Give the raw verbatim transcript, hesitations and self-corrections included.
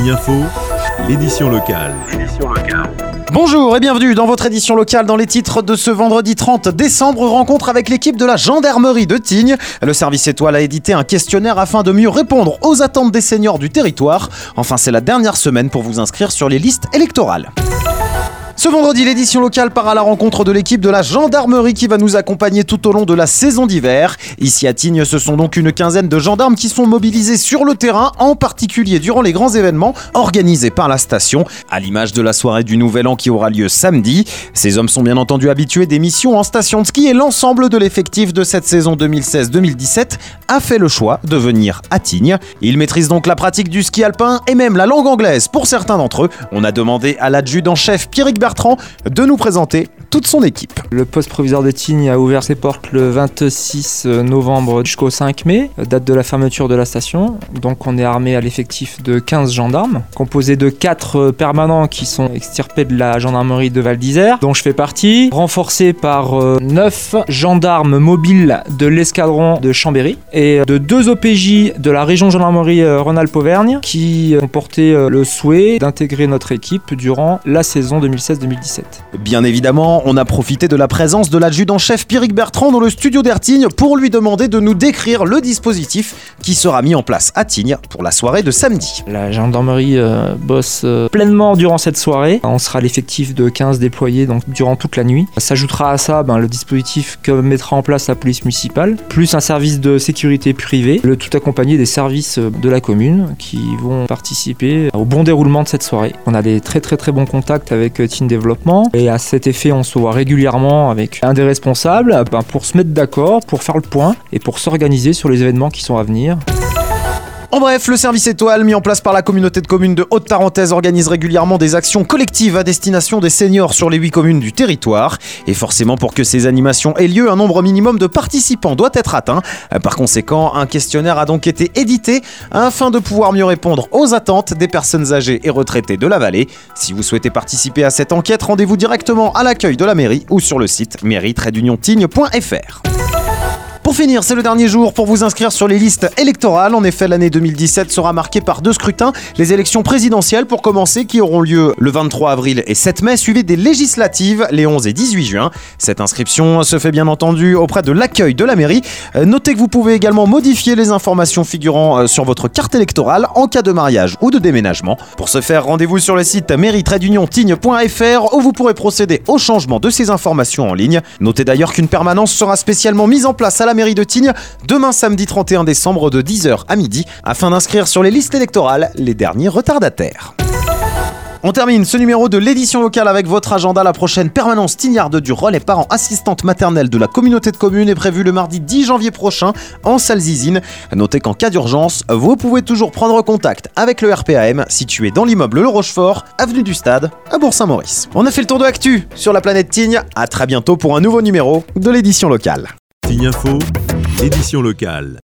Signe Info, l'édition locale. Bonjour et bienvenue dans votre édition locale. Dans les titres de ce vendredi trente décembre, rencontre avec l'équipe de la gendarmerie de Tignes. Le service Étoile a édité un questionnaire afin de mieux répondre aux attentes des seniors du territoire. Enfin, c'est la dernière semaine pour vous inscrire sur les listes électorales. Ce vendredi, l'édition locale part à la rencontre de l'équipe de la gendarmerie qui va nous accompagner tout au long de la saison d'hiver. Ici à Tignes, ce sont donc une quinzaine de gendarmes qui sont mobilisés sur le terrain, en particulier durant les grands événements organisés par la station, à l'image de la soirée du Nouvel An qui aura lieu samedi. Ces hommes sont bien entendu habitués des missions en station de ski et l'ensemble de l'effectif de cette saison deux mille seize deux mille dix-sept a fait le choix de venir à Tignes. Ils maîtrisent donc la pratique du ski alpin et même la langue anglaise pour certains d'entre eux. On a demandé à l'adjudant-chef Pierrick Bertrand de nous présenter toute son équipe. Le poste provisoire de Tignes a ouvert ses portes le vingt-six novembre jusqu'au cinq mai, date de la fermeture de la station. Donc on est armé à l'effectif de quinze gendarmes, composé de quatre permanents qui sont extirpés de la gendarmerie de Val d'Isère, dont je fais partie, renforcé par neuf gendarmes mobiles de l'escadron de Chambéry et de deux O P J de la région gendarmerie Rhône-Alpes-Auvergne qui ont porté le souhait d'intégrer notre équipe durant la saison deux mille seize deux mille dix-sept. Bien évidemment, on a profité de la présence de l'adjudant-chef Pierrick Bertrand dans le studio d'Ertignes pour lui demander de nous décrire le dispositif qui sera mis en place à Tignes pour la soirée de samedi. La gendarmerie euh, bosse euh, pleinement durant cette soirée. On sera l'effectif de quinze déployés donc, durant toute la nuit. S'ajoutera à ça ben, le dispositif que mettra en place la police municipale, plus un service de sécurité privée, le tout accompagné des services de la commune qui vont participer au bon déroulement de cette soirée. On a des très très très bons contacts avec Tignes Développement et à cet effet on se voit régulièrement avec un des responsables ben, pour se mettre d'accord, pour faire le point et pour s'organiser sur les événements qui sont à venir. En bref, le service Étoile, mis en place par la communauté de communes de Haute-Tarentaise, organise régulièrement des actions collectives à destination des seniors sur les huit communes du territoire. Et forcément, pour que ces animations aient lieu, un nombre minimum de participants doit être atteint. Par conséquent, un questionnaire a donc été édité afin de pouvoir mieux répondre aux attentes des personnes âgées et retraitées de la vallée. Si vous souhaitez participer à cette enquête, rendez-vous directement à l'accueil de la mairie ou sur le site mairie tiret d'union tignes point f r. Pour finir, c'est le dernier jour pour vous inscrire sur les listes électorales. En effet, l'année deux mille dix-sept sera marquée par deux scrutins. Les élections présidentielles, pour commencer, qui auront lieu le vingt-trois avril et sept mai, suivies des législatives les onze et dix-huit juin. Cette inscription se fait bien entendu auprès de l'accueil de la mairie. Notez que vous pouvez également modifier les informations figurant sur votre carte électorale en cas de mariage ou de déménagement. Pour ce faire, rendez-vous sur le site mairie tiret d'union tignes point f r où vous pourrez procéder au changement de ces informations en ligne. Notez d'ailleurs qu'une permanence sera spécialement mise en place à la mairie de Tignes demain samedi trente et un décembre de dix heures à midi afin d'inscrire sur les listes électorales les derniers retardataires. On termine ce numéro de l'édition locale avec votre agenda. La prochaine permanence tignarde du relais parents assistante maternelle de la communauté de communes est prévue le mardi dix janvier prochain en salle Zizine. Notez qu'en cas d'urgence, vous pouvez toujours prendre contact avec le R P A M situé dans l'immeuble Le Rochefort, avenue du Stade, à Bourg-Saint-Maurice. On a fait le tour de l'actu sur la planète Tignes. À très bientôt pour un nouveau numéro de l'édition locale. Signe Info, l'édition locale.